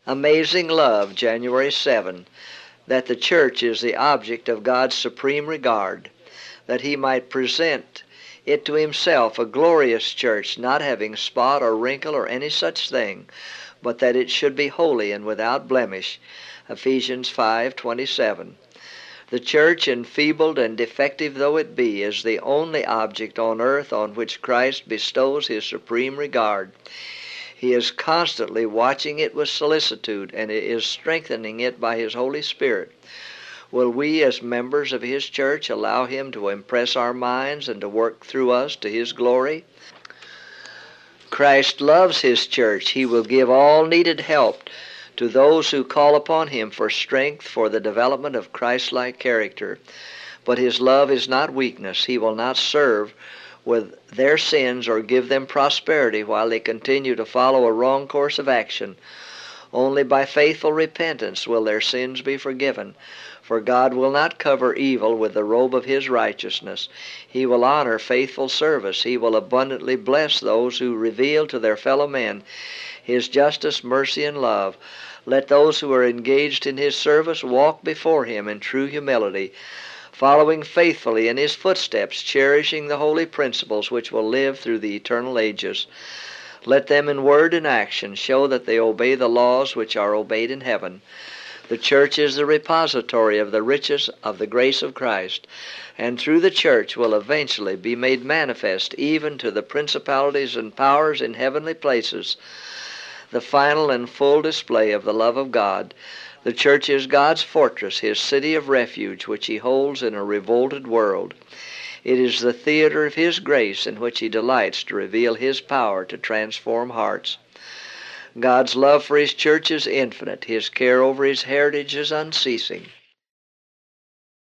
Amazing Love, January 7, that the church is the object of God's supreme regard, that he might present it to himself a glorious church, not having spot or wrinkle or any such thing, but that it should be holy and without blemish. Ephesians 5:27. The church, enfeebled and defective though it be, is the only object on earth on which Christ bestows his supreme regard. He is constantly watching it with solicitude, and is strengthening it by his Holy Spirit. Will we, as members of his church, allow him to impress our minds and to work through us to his glory? Christ loves his church. He will give all needed help to those who call upon him for strength for the development of Christ-like character. But his love is not weakness. He will not serve with their sins or give them prosperity while they continue to follow a wrong course of action. Only by faithful repentance will their sins be forgiven, for God will not cover evil with the robe of his righteousness. He will honor faithful service. He will abundantly bless those who reveal to their fellow men his justice, mercy, and love. Let those who are engaged in his service walk before him in true humility, following faithfully in his footsteps, cherishing the holy principles which will live through the eternal ages. Let them in word and action show that they obey the laws which are obeyed in heaven. The church is the repository of the riches of the grace of Christ, and through the church will eventually be made manifest even to the principalities and powers in heavenly places the final and full display of the love of God. The church is God's fortress, his city of refuge, which he holds in a revolted world. It is the theater of his grace in which he delights to reveal his power to transform hearts. God's love for his church is infinite. His care over his heritage is unceasing.